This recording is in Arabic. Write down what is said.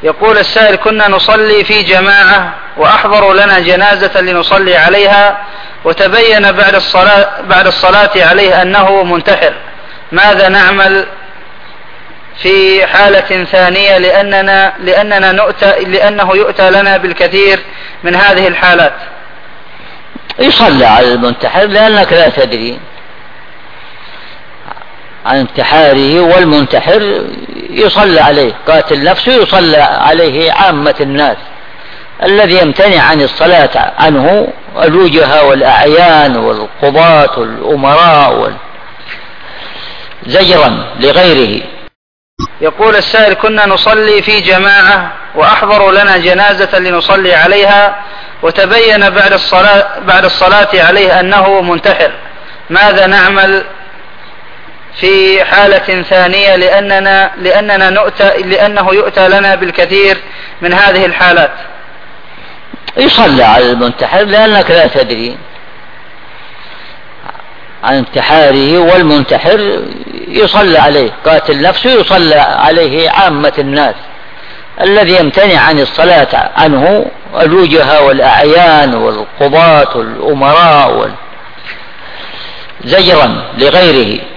يقول السائل: كنا نصلي في جماعة وأحضروا لنا جنازة لنصلي عليها، وتبين بعد الصلاة عليه أنه منتحر، ماذا نعمل في حالة ثانية لأنه يؤتى لنا بالكثير من هذه الحالات؟ يصلى على المنتحر لأنك لا تدري عن انتحاره، والمنتحر يصلى عليه، قاتل نفسه يصلى عليه عامة الناس. الذي يمتنع عن الصلاة عنه الوجهاء والأعيان والقضاة والأمراء زجرا لغيره. يقول السائل: كنا نصلي في جماعة وأحضروا لنا جنازة لنصلي عليها، وتبين بعد الصلاة عليه أنه منتحر، ماذا نعمل في حالة ثانية لأنه يؤتى لنا بالكثير من هذه الحالات؟ يصلى على المنتحر لأنك لا تدري عن انتحاره، والمنتحر يصلى عليه، قاتل نفسه يصلى عليه عامة الناس. الذي يمتنع عن الصلاة عنه الوجهاء والأعيان والقضاة والأمراء زجرا لغيره.